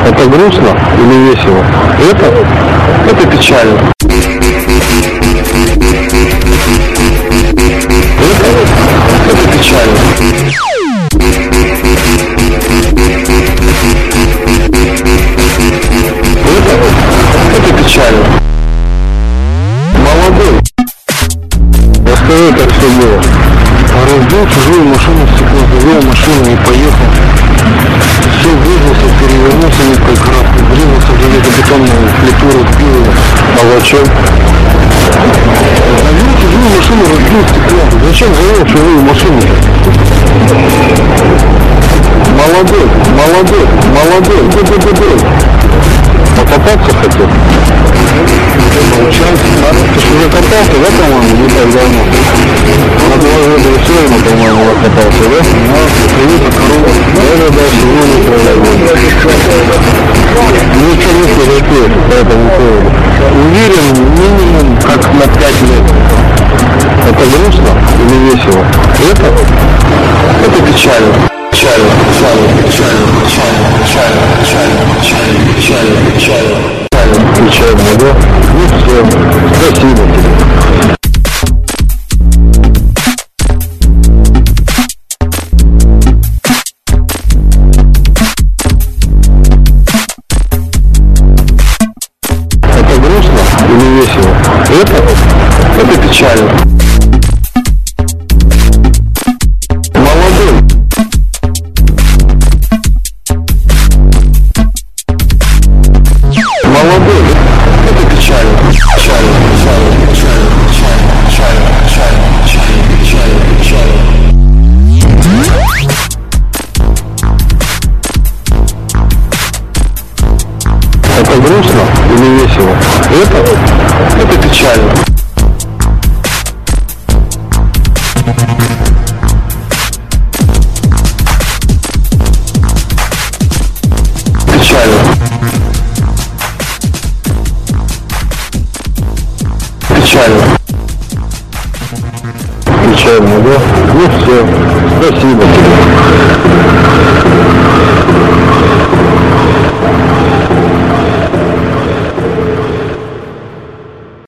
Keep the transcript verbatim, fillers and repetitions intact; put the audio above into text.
Это грустно или весело? Это? Это печально. Это? Это печально. Это? Это печально. Молодой. Расскажи, как все было. Разбил чужую машину в стекло, завел машину и поехал. Все выжился, перевернулся несколько раз, врезался в железобетонную плиту, разбил ее. А зачем? Завел чужую машину, разбил стекло. Зачем завел чужую машину-то? Молодой, молодой, молодой, ду-ду-ду-ду. Покататься хотел? Получается, да? Ты же уже катался, да, по-моему, не так давно? На два года и все, ему, по-моему, катался, да? Да, привет, корова. Да, да, сегодня управляю. Ну, что не подойти по этому поводу? Уверен, минимум, как на пять лет. Это грустно или весело? Это? Это печально. Печально, печально, печально, печально, печально, печально, печально, печально, печально, печально, да? Ну все, спасибо тебе. Это грустно или весело? Это? Это печально. Молодой, это печально, печально, печально, печально, печально, печально, печально, печально, печально. Это грустно или весело? Это? Это печально. Печально. Печально. Печально, да? Ну все, спасибо тебе.